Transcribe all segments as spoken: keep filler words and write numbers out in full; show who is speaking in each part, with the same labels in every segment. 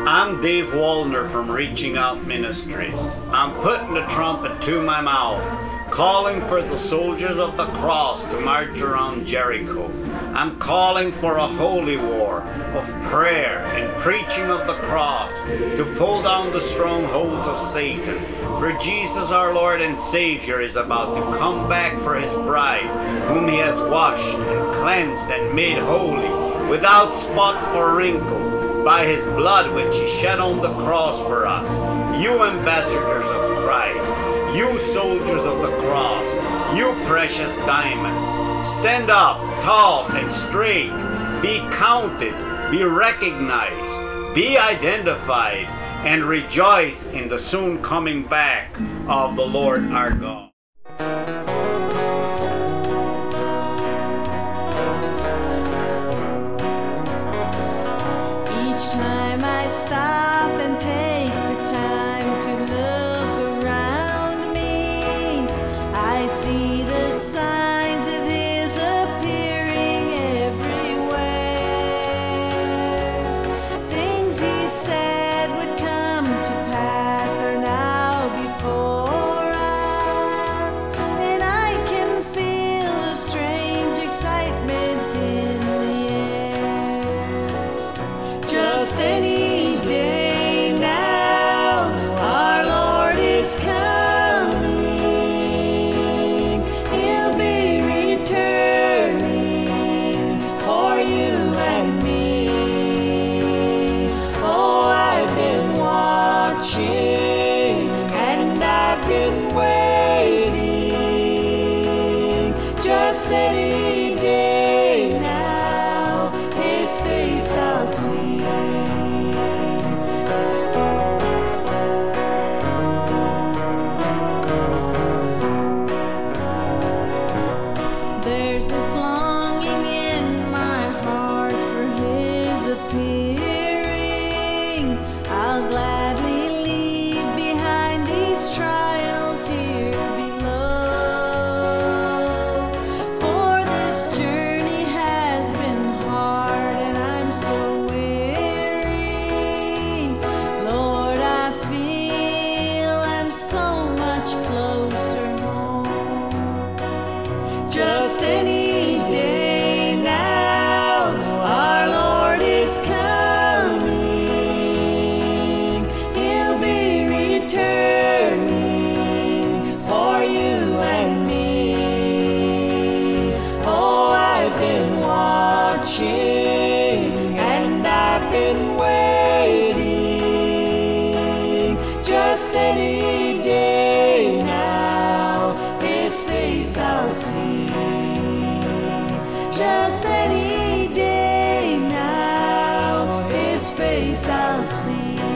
Speaker 1: I'm Dave Wallner from Reaching Out Ministries. I'm putting the trumpet to my mouth, calling for the soldiers of the cross to march around Jericho. I'm calling for a holy war of prayer and preaching of the cross to pull down the strongholds of Satan. For Jesus our Lord and Savior is about to come back for his bride, whom he has washed and cleansed and made holy, without spot or wrinkle, by his blood which he shed on the cross for us. You ambassadors of Christ, you soldiers of the cross, you precious diamonds, stand up tall and straight, be counted, be recognized, be identified, and rejoice in the soon coming back of the Lord our God.
Speaker 2: Time I stop and take the time to look around me, I see the signs of his appearing everywhere. Things he said would come to pass are now before us, and I can feel a strange excitement in the air. Just any day now, our Lord is coming. He'll be returning for you and me. Oh, I've been watching and I've been waiting. Just any day now, his face I'll see. There's this longing in my heart for his appearing. I'll gladly leave behind these trials here below. For this journey has been hard and I'm so weary. Lord, I feel I'm so much closer home. Just any day now, our Lord is coming. He'll be returning for you and me. Oh, I've been watching and I've been waiting. Just any day now, his face I'll see. Just any day now, his face I'll see.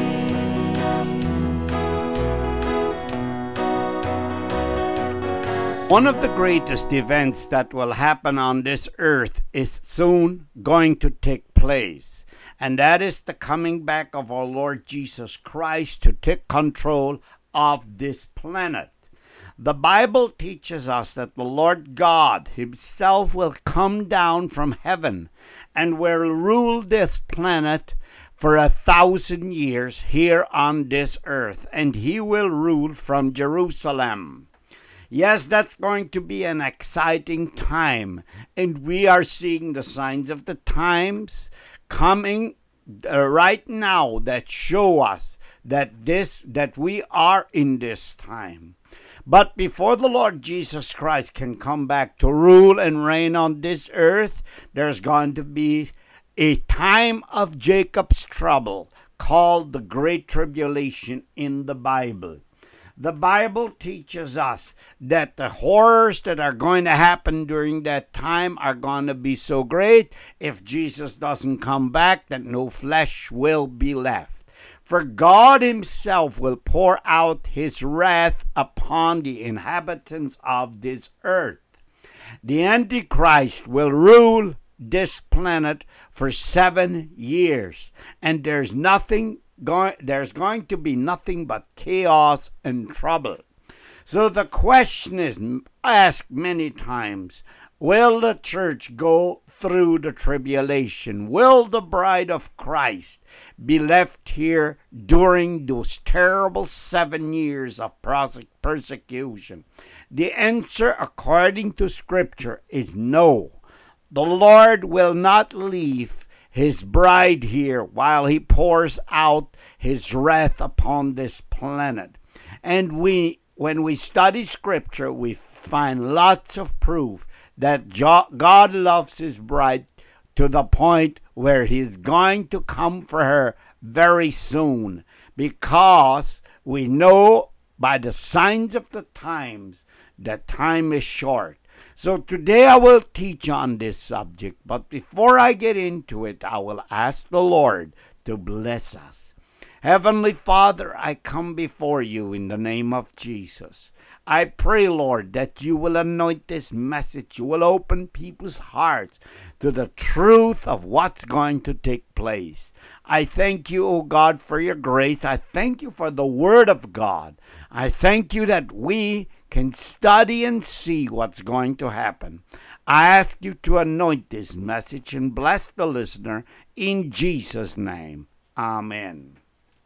Speaker 1: One of the greatest events that will happen on this earth is soon going to take place, and that is the coming back of our Lord Jesus Christ to take control of this planet. The Bible teaches us that the Lord God himself will come down from heaven and will rule this planet for a thousand years here on this earth, and he will rule from Jerusalem. Yes, that's going to be an exciting time, and we are seeing the signs of the times coming uh, right now that show us that this that we are in this time. But before the Lord Jesus Christ can come back to rule and reign on this earth, there's going to be a time of Jacob's trouble called the Great Tribulation in the Bible. The Bible teaches us that the horrors that are going to happen during that time are going to be so great if Jesus doesn't come back that no flesh will be left. For God himself will pour out his wrath upon the inhabitants of this earth. The Antichrist will rule this planet for seven years, and there's nothing going there's going to be nothing but chaos and trouble. So the question is asked many times, Will the church go through the tribulation? Will the bride of Christ be left here during those terrible seven years of persecution? The answer, according to Scripture, is no. The Lord will not leave his bride here while he pours out his wrath upon this planet. And we, when we study Scripture, we find lots of proof that God loves his bride to the point where he's going to come for her very soon, because we know by the signs of the times that time is short. So today I will teach on this subject, but before I get into it, I will ask the Lord to bless us. Heavenly Father, I come before you in the name of Jesus. I pray, Lord, that you will anoint this message. You will open people's hearts to the truth of what's going to take place. I thank you, O God, for your grace. I thank you for the Word of God. I thank you that we can study and see what's going to happen. I ask you to anoint this message and bless the listener in Jesus' name. Amen.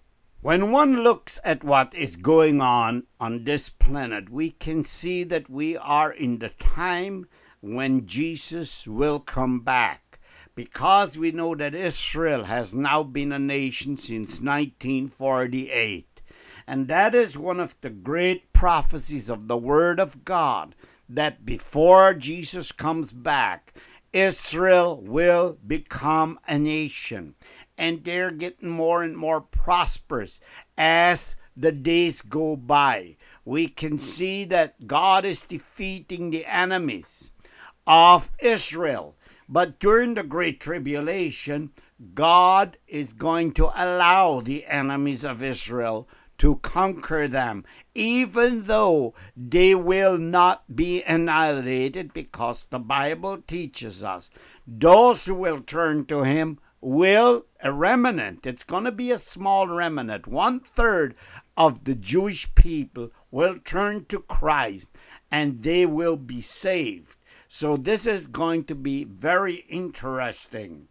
Speaker 1: When one looks at what is going on on this planet, we can see that we are in the time when Jesus will come back, because we know that Israel has now been a nation since nineteen forty-eight. And that is one of the great prophecies of the Word of God, that before Jesus comes back, Israel will become a nation. And they're getting more and more prosperous as the days go by. We can see that God is defeating the enemies of Israel. But during the Great Tribulation, God is going to allow the enemies of Israel to conquer them, even though they will not be annihilated, because the Bible teaches us those who will turn to him will, a remnant, it's going to be a small remnant, one third of the Jewish people will turn to Christ and they will be saved. So this is going to be very interesting.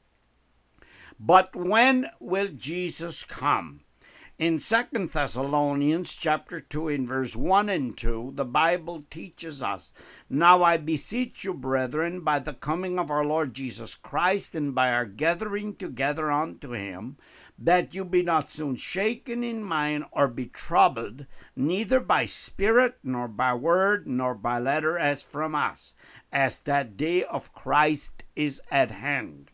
Speaker 1: But when will Jesus come? In Second Thessalonians chapter two, in verse one and two, the Bible teaches us, "Now I beseech you, brethren, by the coming of our Lord Jesus Christ, and by our gathering together unto him, that you be not soon shaken in mind, or be troubled, neither by spirit, nor by word, nor by letter as from us, as that day of Christ is at hand."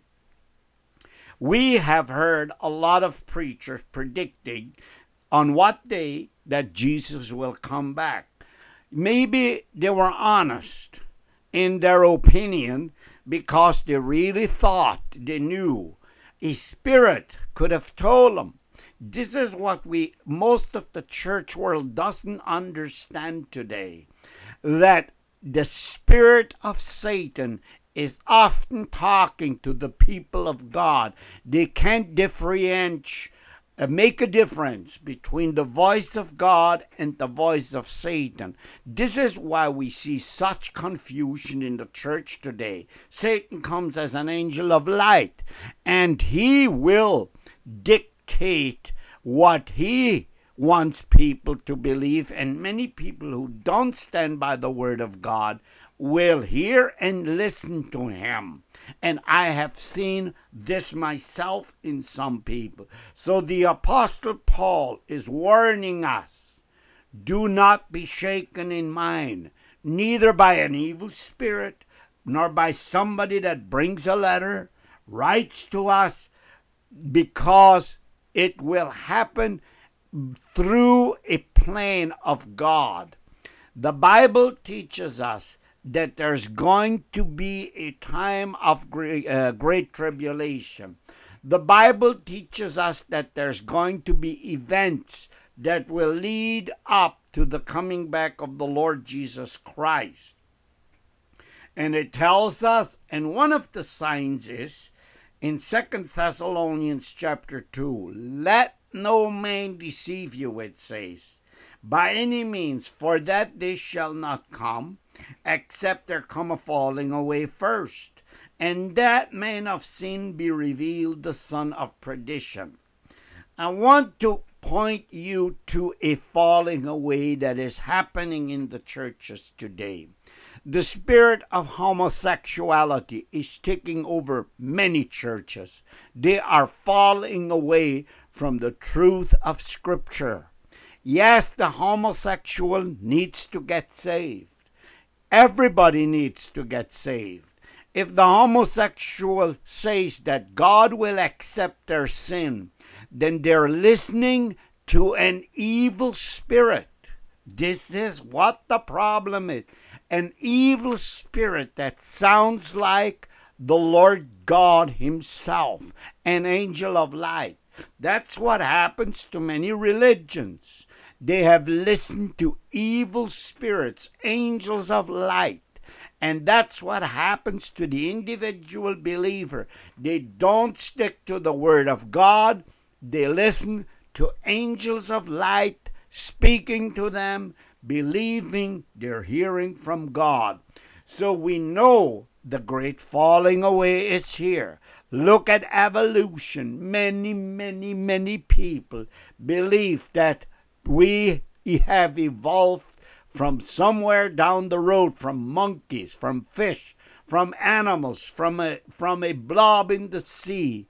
Speaker 1: We have heard a lot of preachers predicting on what day that Jesus will come back. Maybe they were honest in their opinion because they really thought they knew. A spirit could have told them. This is what we, most of the church world doesn't understand today, that the spirit of Satan is often talking to the people of God. They can't differentiate, uh, make a difference between the voice of God and the voice of Satan. This is why we see such confusion in the church today. Satan comes as an angel of light, and he will dictate what he wants people to believe, and many people who don't stand by the Word of God will hear and listen to him. And I have seen this myself in some people. So the Apostle Paul is warning us, do not be shaken in mind, neither by an evil spirit, nor by somebody that brings a letter, writes to us, because it will happen through a plan of God. The Bible teaches us that there's going to be a time of great, uh, great tribulation. The Bible teaches us that there's going to be events that will lead up to the coming back of the Lord Jesus Christ. And it tells us, and one of the signs is in Second Thessalonians chapter two, let no man deceive you, it says, by any means, for that day shall not come, except there come a falling away first, and that man of sin be revealed, the son of perdition. I want to point you to a falling away that is happening in the churches today. The spirit of homosexuality is taking over many churches. They are falling away from the truth of Scripture. Yes, the homosexual needs to get saved. Everybody needs to get saved. If the homosexual says that God will accept their sin, then they're listening to an evil spirit. This is what the problem is. An evil spirit that sounds like the Lord God himself, an angel of light. That's what happens to many religions. They have listened to evil spirits, angels of light. And that's what happens to the individual believer. They don't stick to the Word of God. They listen to angels of light speaking to them, believing they're hearing from God. So we know the great falling away is here. Look at evolution. Many, many, many people believe that we have evolved from somewhere down the road, from monkeys, from fish, from animals, from a, from a blob in the sea.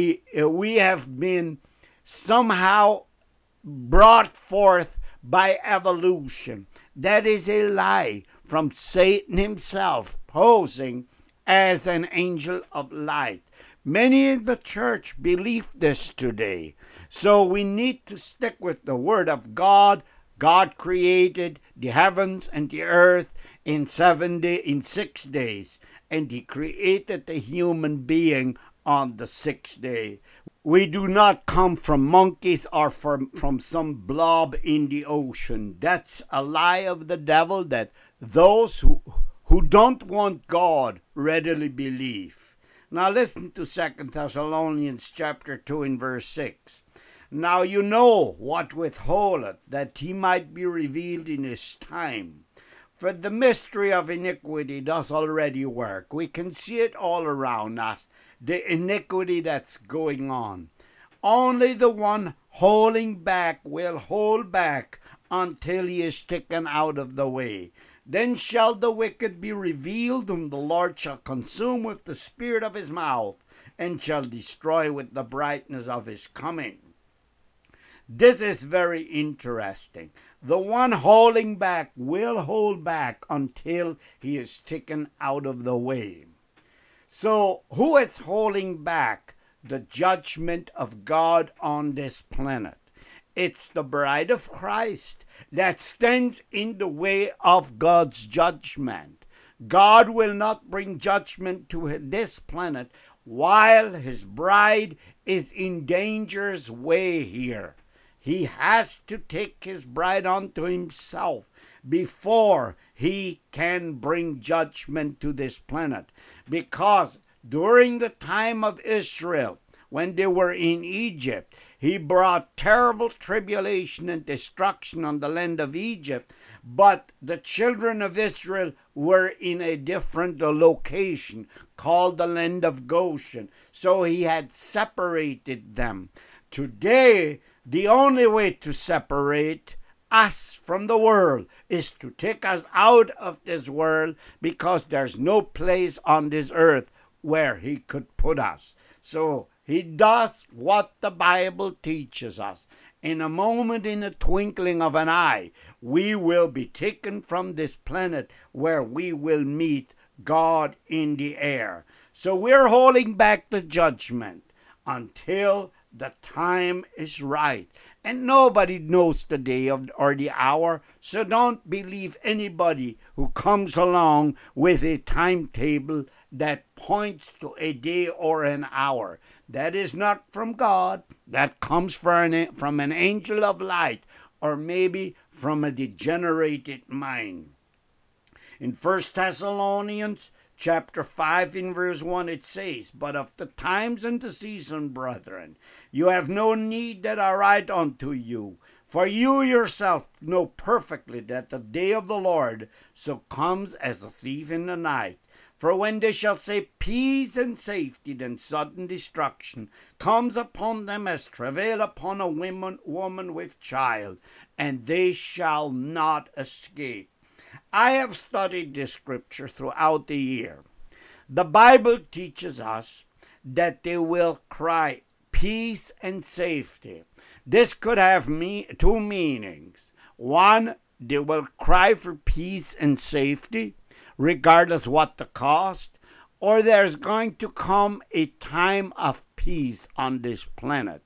Speaker 1: We have been somehow brought forth by evolution. That is a lie from Satan himself, posing as an angel of light. Many in the church believe this today. So we need to stick with the Word of God. God created the heavens and the earth in seven day, in six days, and He created the human being on the sixth day. We do not come from monkeys or from, from some blob in the ocean. That's a lie of the devil that those who, who don't want God readily believe. Now listen to Second Thessalonians chapter two and verse six. Now you know what withholdeth, that he might be revealed in his time. For the mystery of iniquity does already work. We can see it all around us, the iniquity that's going on. Only the one holding back will hold back until he is taken out of the way. Then shall the wicked be revealed, whom the Lord shall consume with the spirit of his mouth, and shall destroy with the brightness of his coming. This is very interesting. The one holding back will hold back until he is taken out of the way. So, who is holding back the judgment of God on this planet? It's the bride of Christ that stands in the way of God's judgment. God will not bring judgment to this planet while his bride is in danger's way here. He has to take his bride unto himself before he can bring judgment to this planet. Because during the time of Israel, when they were in Egypt, he brought terrible tribulation and destruction on the land of Egypt. But the children of Israel were in a different location called the land of Goshen. So he had separated them. Today, the only way to separate us from the world is to take us out of this world, because there's no place on this earth where he could put us. So he does what the Bible teaches us. In a moment, in a twinkling of an eye, we will be taken from this planet where we will meet God in the air. So we're holding back the judgment until the time is right. And nobody knows the day of, or the hour, so don't believe anybody who comes along with a timetable that points to a day or an hour. That is not from God. That comes from an, from an angel of light, or maybe from a degenerated mind. In First Thessalonians chapter five in verse one, it says, But of the times and the season, brethren, you have no need that I write unto you, For you yourself know perfectly that the day of the Lord so comes as a thief in the night. For when they shall say peace and safety, then sudden destruction comes upon them as travail upon a woman, woman with child, and they shall not escape. I have studied this scripture throughout the year. The Bible teaches us that they will cry peace and safety. This could have me two meanings. One, they will cry for peace and safety, regardless what the cost, or there's going to come a time of peace on this planet.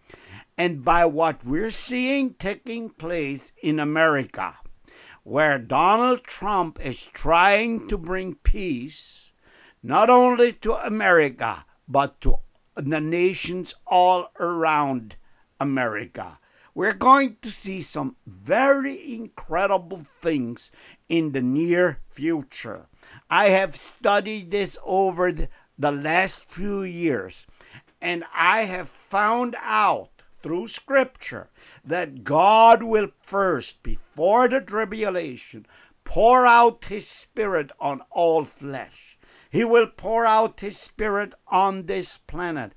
Speaker 1: And by what we're seeing taking place in America, where Donald Trump is trying to bring peace, not only to America, but to the nations all around America. We're going to see some very incredible things in the near future. I have studied this over the, the last few years, and I have found out through Scripture that God will first, before the tribulation, pour out His Spirit on all flesh. He will pour out His Spirit on this planet.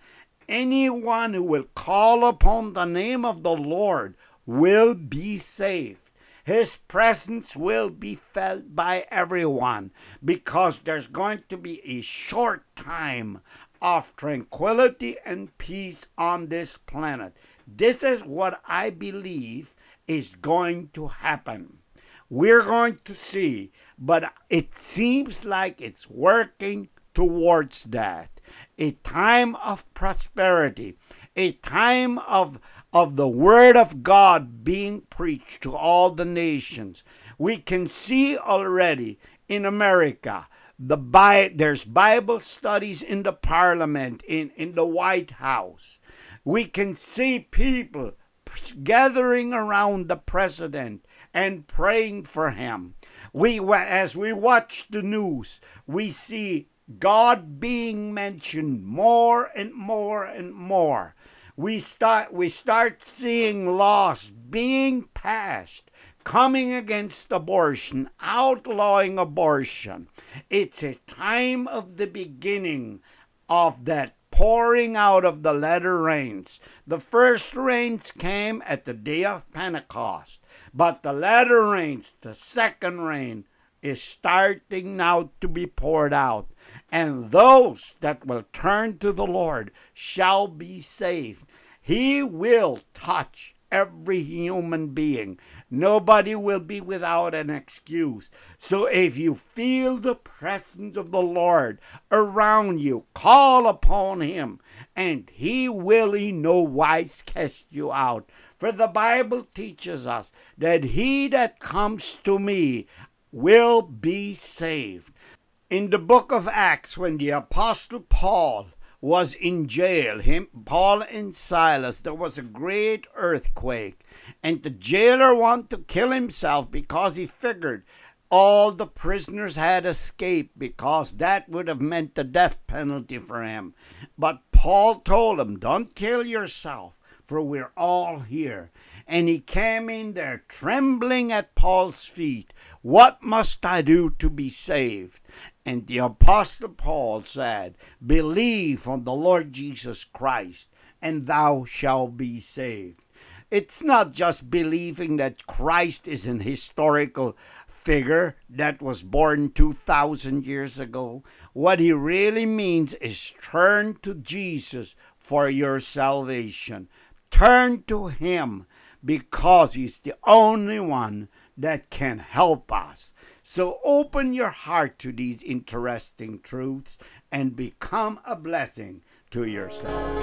Speaker 1: Anyone who will call upon the name of the Lord will be saved. His presence will be felt by everyone, because there's going to be a short time of tranquility and peace on this planet. This is what I believe is going to happen. We're going to see, but it seems like it's working towards that. A time of prosperity, a time of, of the Word of God being preached to all the nations. We can see already in America, the Bi- there's Bible studies in the Parliament, in, in the White House. We can see people gathering around the president and praying for him. We, as we watch the news, we see God being mentioned more and more and more. We start, we start seeing laws being passed, coming against abortion, outlawing abortion. It's a time of the beginning of that pouring out of the latter rains. The first rains came at the day of Pentecost, but the latter rains, the second rain, is starting now to be poured out. And those that will turn to the Lord shall be saved. He will touch every human being. Nobody will be without an excuse. So if you feel the presence of the Lord around you, call upon Him, and He will in no wise cast you out. For the Bible teaches us that he that comes to me will be saved. In the book of Acts, when the Apostle Paul was in jail, him, Paul and Silas, there was a great earthquake, and the jailer wanted to kill himself because he figured all the prisoners had escaped, because that would have meant the death penalty for him. But Paul told him, don't kill yourself, for we're all here. And he came in there trembling at Paul's feet. What must I do to be saved? And the Apostle Paul said, believe on the Lord Jesus Christ, and thou shalt be saved. It's not just believing that Christ is an historical figure that was born two thousand years ago. What he really means is turn to Jesus for your salvation. Turn to Him, because He's the only one that can help us. So open your heart to these interesting truths and become a blessing to yourself.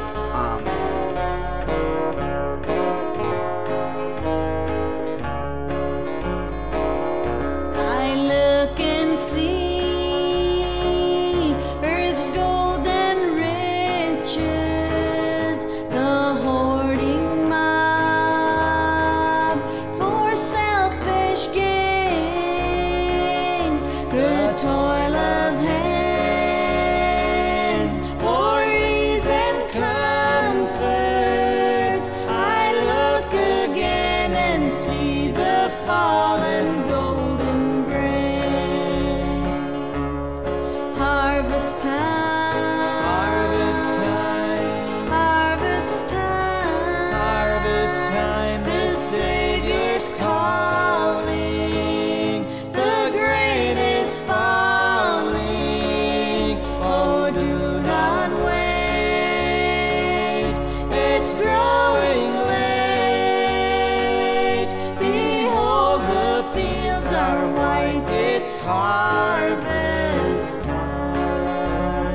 Speaker 1: Amen.
Speaker 2: I look and see earth's golden riches, the hoarding mob for selfish gain, the toil of hands for ease and comfort, harvest time.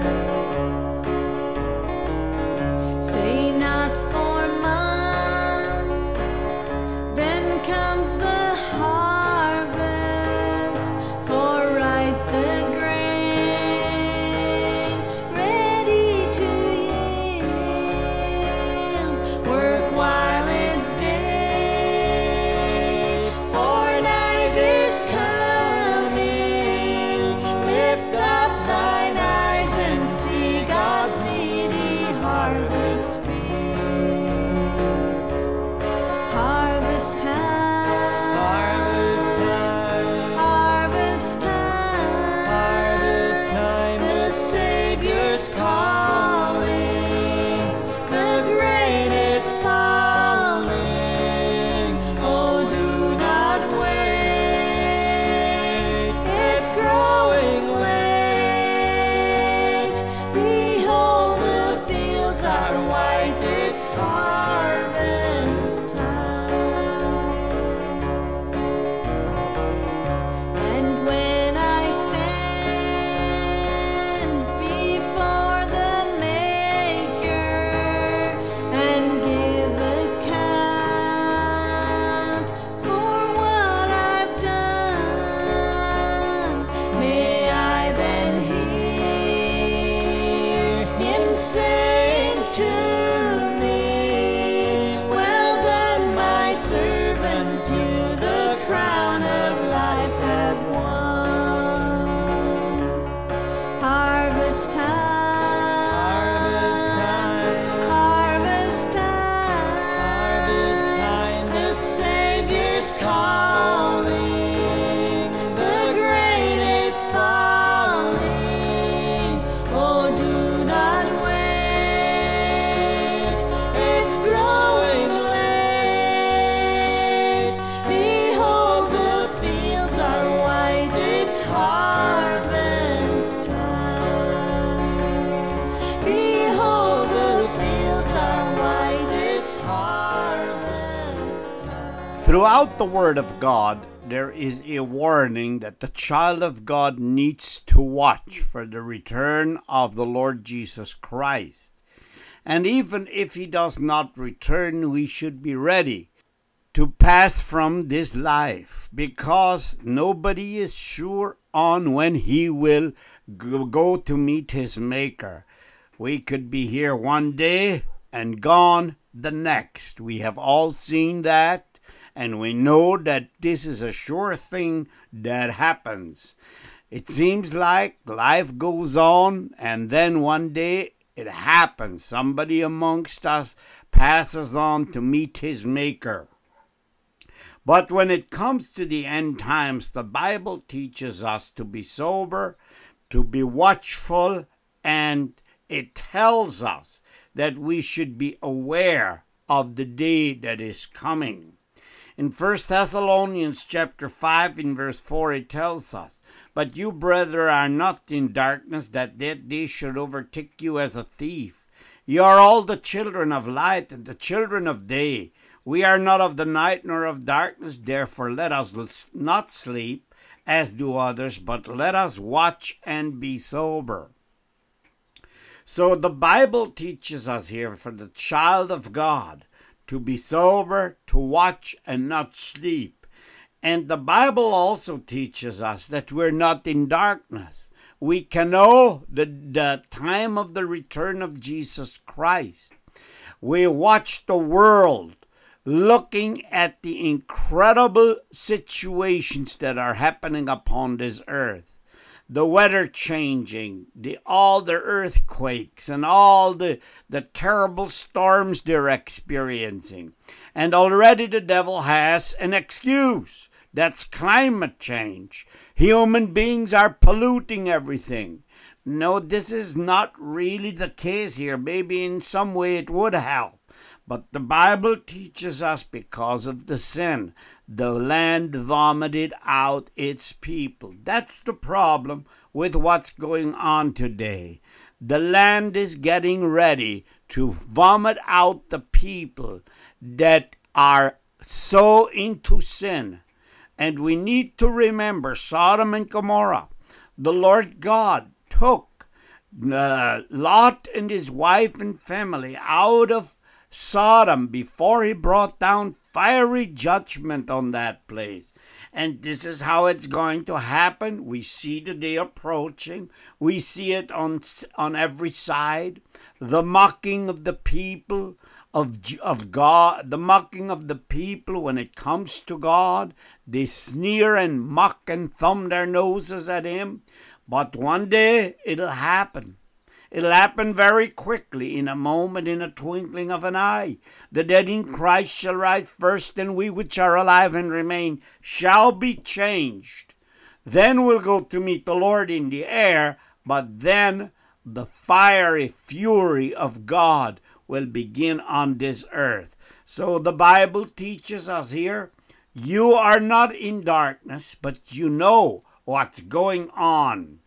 Speaker 2: Say not for months, then comes the harvest, for ripe the grain, ready to yield. Work while it's day, for night is coming. Lift up thine eyes and see God's needy harvest field. Harvest time, harvest time, harvest time. The Savior's calling, the grain is falling. Oh, do not wait, it's growing late. Behold, the fields are white, it's harvest time. And when I stand before the Maker and give account for what I've done, may I then hear Him saying to me, well done, my servant, you the crown of life have won. Harvest time, harvest time, the Savior's calling, the grain is falling. Oh, do not wait, it's growing late. Behold, the fields are white, it's harvest time. Behold, the fields are white, it's harvest time.
Speaker 1: Throughout the Word of God, there is a warning that the child of God needs to watch for the return of the Lord Jesus Christ. And even if He does not return, we should be ready to pass from this life, because nobody is sure on when he will g- go to meet his Maker. We could be here one day and gone the next. We have all seen that, and we know that this is a sure thing that happens. It seems like life goes on, and then one day it happens. Somebody amongst us passes on to meet his Maker. But when it comes to the end times, the Bible teaches us to be sober, to be watchful, and it tells us that we should be aware of the day that is coming. In First Thessalonians chapter five, in verse four, it tells us, "But you, brethren, are not in darkness, that that day should overtake you as a thief. You are all the children of light and the children of day. We are not of the night nor of darkness, therefore let us not sleep as do others, but let us watch and be sober." So the Bible teaches us here for the child of God to be sober, to watch and not sleep. And the Bible also teaches us that we're not in darkness. We can know the, the time of the return of Jesus Christ. We watch the world looking at the incredible situations that are happening upon this earth. The weather changing, the all the earthquakes and all the, the terrible storms they're experiencing. And already the devil has an excuse. That's climate change. Human beings are polluting everything. No, this is not really the case here. Maybe in some way it would help. But the Bible teaches us because of the sin, the land vomited out its people. That's the problem with what's going on today. The land is getting ready to vomit out the people that are so into sin And we need to remember Sodom and Gomorrah. The Lord God took uh, Lot and his wife and family out of Sodom before he brought down fiery judgment on that place. And this is how it's going to happen. We see the day approaching. We see it on, on every side. The mocking of the people of, of God, the mocking of the people when it comes to God. They sneer and mock and thumb their noses at him. But one day it'll happen. It'll happen very quickly, in a moment, in a twinkling of an eye. The dead in Christ shall rise first, and we which are alive and remain shall be changed. Then we'll go to meet the Lord in the air, but then the fiery fury of God will begin on this earth. So the Bible teaches us here, you are not in darkness, but you know what's going on.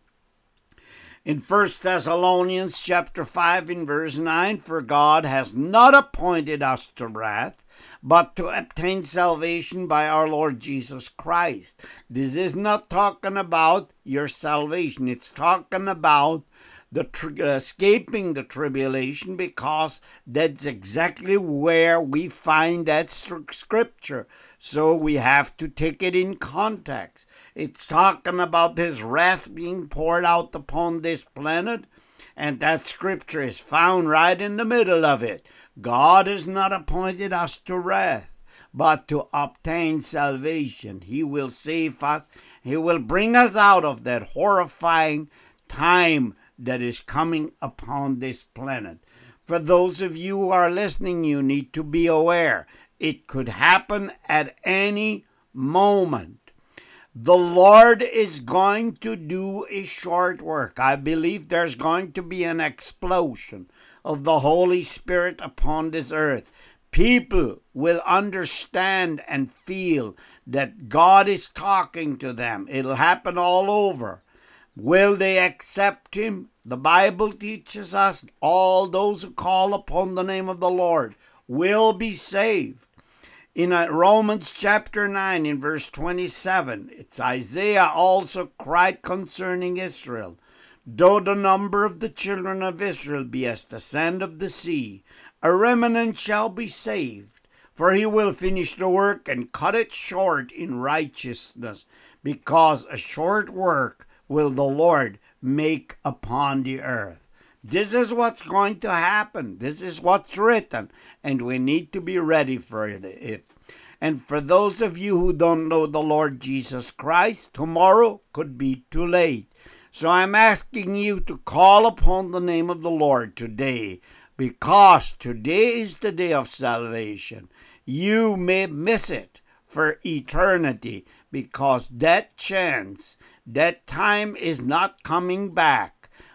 Speaker 1: In First Thessalonians chapter five in verse nine, for God has not appointed us to wrath, but to obtain salvation by our Lord Jesus Christ. This is not talking about your salvation. It's talking about the tri- escaping the tribulation, because that's exactly where we find that st- scripture. So we have to take it in context. It's talking about his wrath being poured out upon this planet, and that scripture is found right in the middle of it. God has not appointed us to wrath, but to obtain salvation. He will save us. He will bring us out of that horrifying time that is coming upon this planet. For those of you who are listening, you need to be aware. It could happen at any moment. The Lord is going to do a short work. I believe there's going to be an explosion of the Holy Spirit upon this earth. People will understand and feel that God is talking to them. It'll happen all over. Will they accept him? The Bible teaches us all those who call upon the name of the Lord will be saved. In Romans chapter nine, in verse twenty-seven, it's Isaiah also cried concerning Israel, though the number of the children of Israel be as the sand of the sea, a remnant shall be saved, for he will finish the work and cut it short in righteousness, because a short work will the Lord make upon the earth. This is what's going to happen. This is what's written, and we need to be ready for it. And for those of you who don't know the Lord Jesus Christ, tomorrow could be too late. So I'm asking you to call upon the name of the Lord today, because today is the day of salvation. You may miss it for eternity, because that chance, that time is not coming back.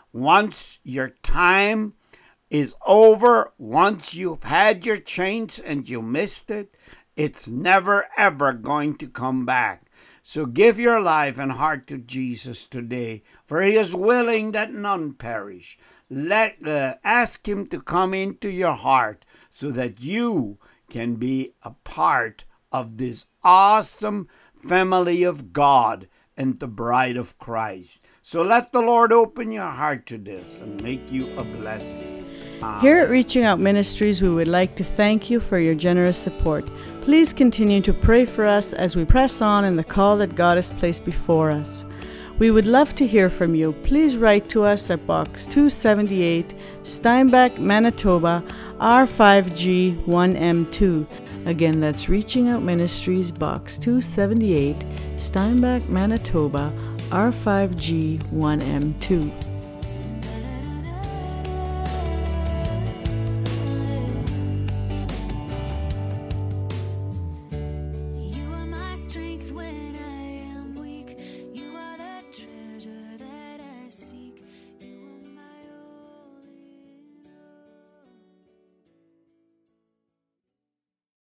Speaker 1: Once your time is over, once you've had your chance and you missed it, it's never ever going to come back. So give your life and heart to Jesus today, for he is willing that none perish. Let uh, ask him to come into your heart so that you can be a part of this awesome family of God and the bride of Christ. So let the Lord open your heart to this and make you a blessing. Amen.
Speaker 3: Here at Reaching Out Ministries, we would like to thank you for your generous support. Please continue to pray for us as we press on in the call that God has placed before us. We would love to hear from you. Please write to us at Box two seventy-eight, Steinbach, Manitoba, R five G one M two. Again, that's Reaching Out Ministries, Box two seventy-eight, Steinbach, Manitoba, R five G one M two.